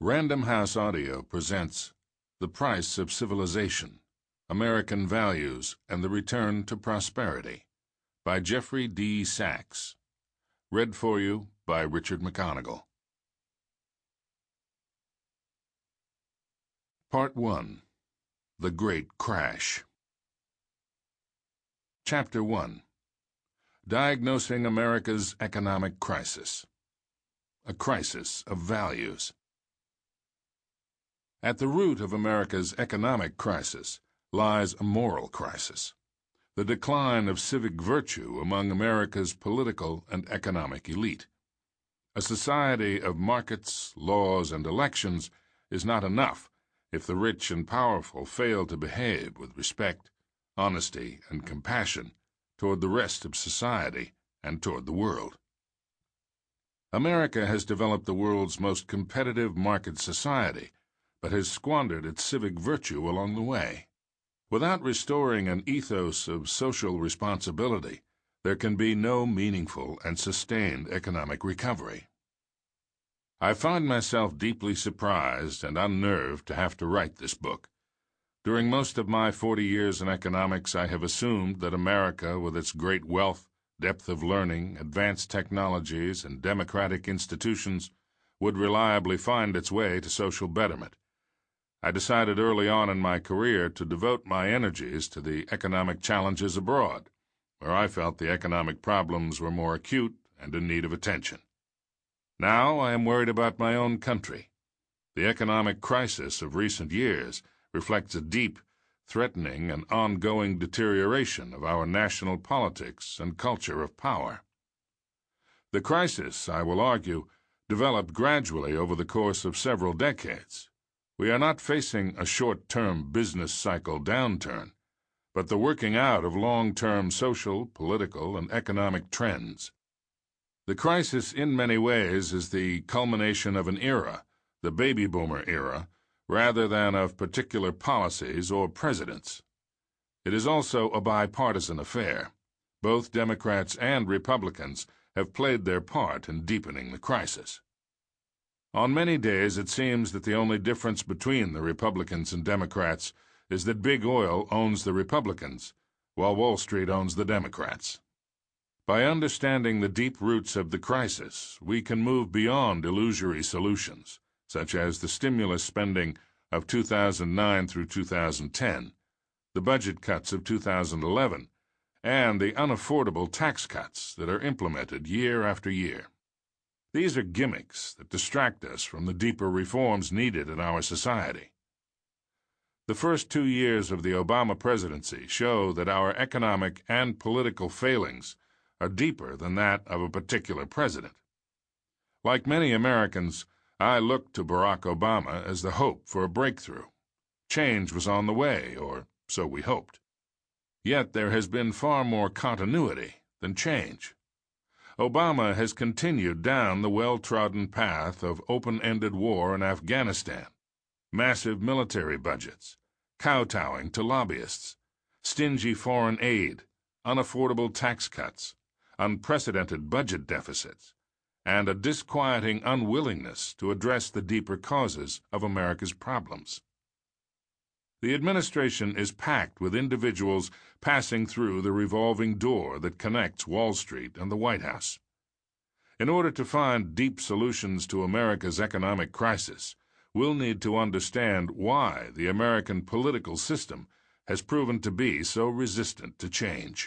Random House Audio presents The Price of Civilization, American Values and the Return to Prosperity by Jeffrey D. Sachs. Read for you by Richard McConigal. Part 1. The Great Crash. Chapter 1. Diagnosing America's Economic Crisis. A Crisis of Values. At the root of America's economic crisis lies a moral crisis, the decline of civic virtue among America's political and economic elite. A society of markets, laws, and elections is not enough if the rich and powerful fail to behave with respect, honesty, and compassion toward the rest of society and toward the world. America has developed the world's most competitive market society, but has squandered its civic virtue along the way. Without restoring an ethos of social responsibility, there can be no meaningful and sustained economic recovery. I find myself deeply surprised and unnerved to have to write this book. During most of my 40 years in economics, I have assumed that America, with its great wealth, depth of learning, advanced technologies, and democratic institutions, would reliably find its way to social betterment. I decided early on in my career to devote my energies to the economic challenges abroad, where I felt the economic problems were more acute and in need of attention. Now I am worried about my own country. The economic crisis of recent years reflects a deep, threatening, and ongoing deterioration of our national politics and culture of power. The crisis, I will argue, developed gradually over the course of several decades. We are not facing a short-term business cycle downturn, but the working out of long-term social, political, and economic trends. The crisis in many ways is the culmination of an era, the baby boomer era, rather than of particular policies or presidents. It is also a bipartisan affair. Both Democrats and Republicans have played their part in deepening the crisis. On many days, it seems that the only difference between the Republicans and Democrats is that Big Oil owns the Republicans, while Wall Street owns the Democrats. By understanding the deep roots of the crisis, we can move beyond illusory solutions, such as the stimulus spending of 2009 through 2010, the budget cuts of 2011, and the unaffordable tax cuts that are implemented year after year. These are gimmicks that distract us from the deeper reforms needed in our society. The first 2 years of the Obama presidency show that our economic and political failings are deeper than that of a particular president. Like many Americans, I looked to Barack Obama as the hope for a breakthrough. Change was on the way, or so we hoped. Yet there has been far more continuity than change. Obama has continued down the well-trodden path of open-ended war in Afghanistan, massive military budgets, kowtowing to lobbyists, stingy foreign aid, unaffordable tax cuts, unprecedented budget deficits, and a disquieting unwillingness to address the deeper causes of America's problems. The administration is packed with individuals passing through the revolving door that connects Wall Street and the White House. In order to find deep solutions to America's economic crisis, we'll need to understand why the American political system has proven to be so resistant to change.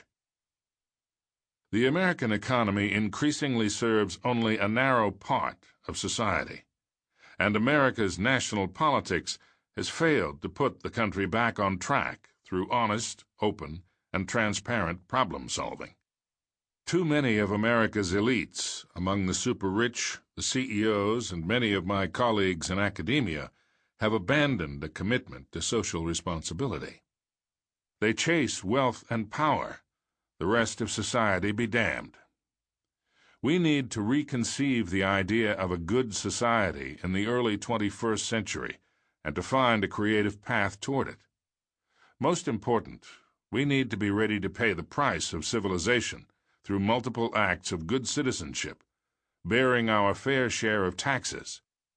The American economy increasingly serves only a narrow part of society, and America's national politics has failed to put the country back on track through honest, open, and transparent problem-solving. Too many of America's elites, among the super-rich, the CEOs, and many of my colleagues in academia, have abandoned a commitment to social responsibility. They chase wealth and power. The rest of society be damned. We need to reconceive the idea of a good society in the early 21st century and to find a creative path toward it. Most important, we need to be ready to pay the price of civilization through multiple acts of good citizenship, bearing our fair share of taxes,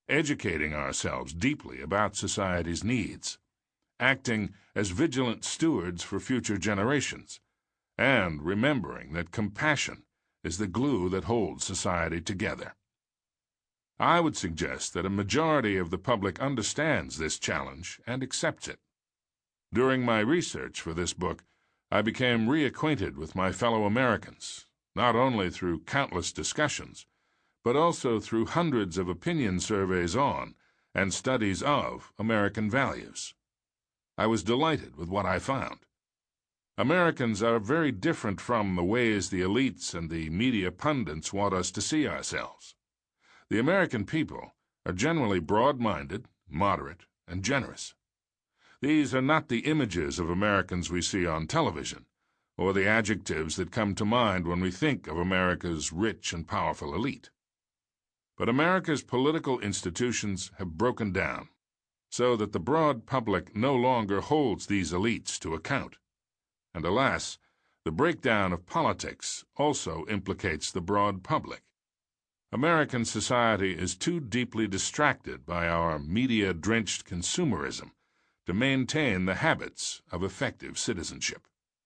educating ourselves deeply about society's needs, acting as vigilant stewards for future generations, and remembering that compassion is the glue that holds society together. I would suggest that a majority of the public understands this challenge and accepts it. During my research for this book, I became reacquainted with my fellow Americans, not only through countless discussions, but also through hundreds of opinion surveys on and studies of American values. I was delighted with what I found. Americans are very different from the ways the elites and the media pundits want us to see ourselves. The American people are generally broad-minded, moderate, and generous. These are not the images of Americans we see on television, or the adjectives that come to mind when we think of America's rich and powerful elite. But America's political institutions have broken down, so that the broad public no longer holds these elites to account. And alas, the breakdown of politics also implicates the broad public. American society is too deeply distracted by our media-drenched consumerism to maintain the habits of effective citizenship.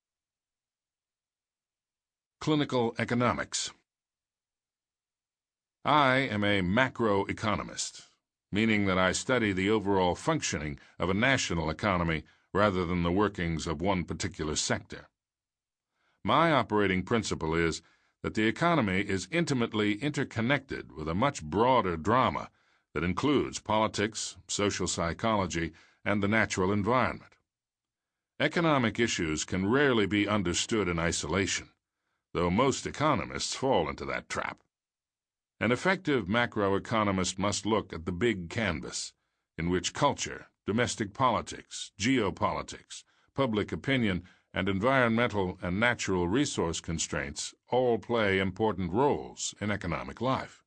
Clinical economics. I am a macroeconomist, meaning that I study the overall functioning of a national economy rather than the workings of one particular sector. My operating principle is that the economy is intimately interconnected with a much broader drama that includes politics, social psychology, and the natural environment. Economic issues can rarely be understood in isolation, though most economists fall into that trap. An effective macroeconomist must look at the big canvas, in which culture, domestic politics, geopolitics, public opinion, and environmental and natural resource constraints all play important roles in economic life.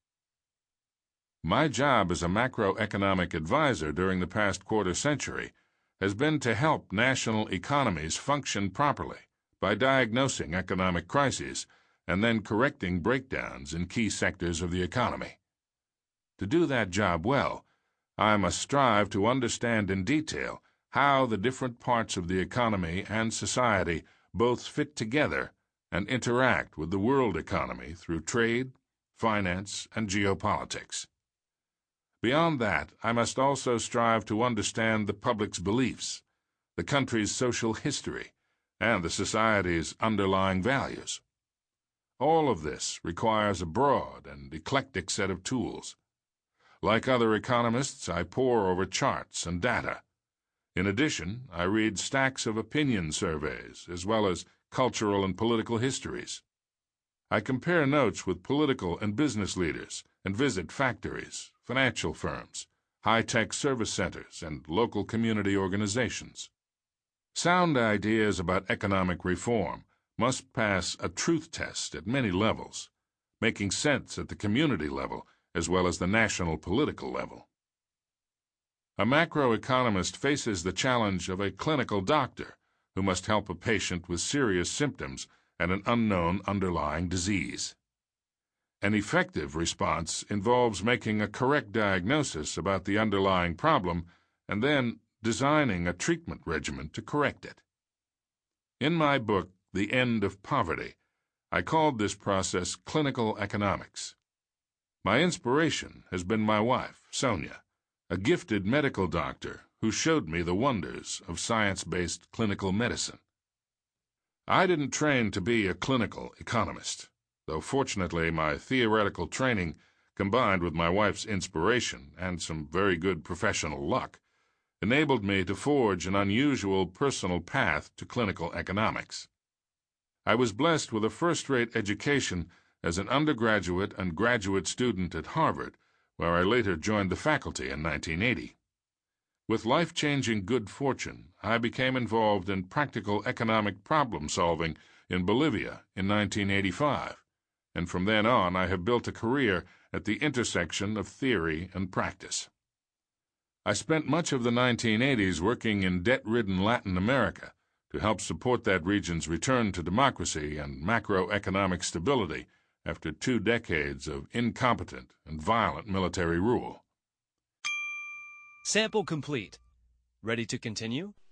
My job as a macroeconomic advisor during the past quarter century has been to help national economies function properly by diagnosing economic crises and then correcting breakdowns in key sectors of the economy. To do that job well, I must strive to understand in detail how the different parts of the economy and society both fit together and interact with the world economy through trade, finance, and geopolitics. Beyond that, I must also strive to understand the public's beliefs, the country's social history, and the society's underlying values. All of this requires a broad and eclectic set of tools. Like other economists, I pore over charts and data. In addition, I read stacks of opinion surveys, as well as cultural and political histories. I compare notes with political and business leaders and visit factories, financial firms, high-tech service centers, and local community organizations. Sound ideas about economic reform must pass a truth test at many levels, making sense at the community level as well as the national political level. A macroeconomist faces the challenge of a clinical doctor who must help a patient with serious symptoms and an unknown underlying disease. An effective response involves making a correct diagnosis about the underlying problem and then designing a treatment regimen to correct it. In my book, The End of Poverty, I called this process clinical economics. My inspiration has been my wife, Sonia, a gifted medical doctor who showed me the wonders of science-based clinical medicine. I didn't train to be a clinical economist, though fortunately my theoretical training, combined with my wife's inspiration and some very good professional luck, enabled me to forge an unusual personal path to clinical economics. I was blessed with a first-rate education as an undergraduate and graduate student at Harvard, where I later joined the faculty in 1980. With life-changing good fortune, I became involved in practical economic problem-solving in Bolivia in 1985, and from then on I have built a career at the intersection of theory and practice. I spent much of the 1980s working in debt-ridden Latin America to help support that region's return to democracy and macroeconomic stability after 2 decades of incompetent and violent military rule. Sample complete. Ready to continue?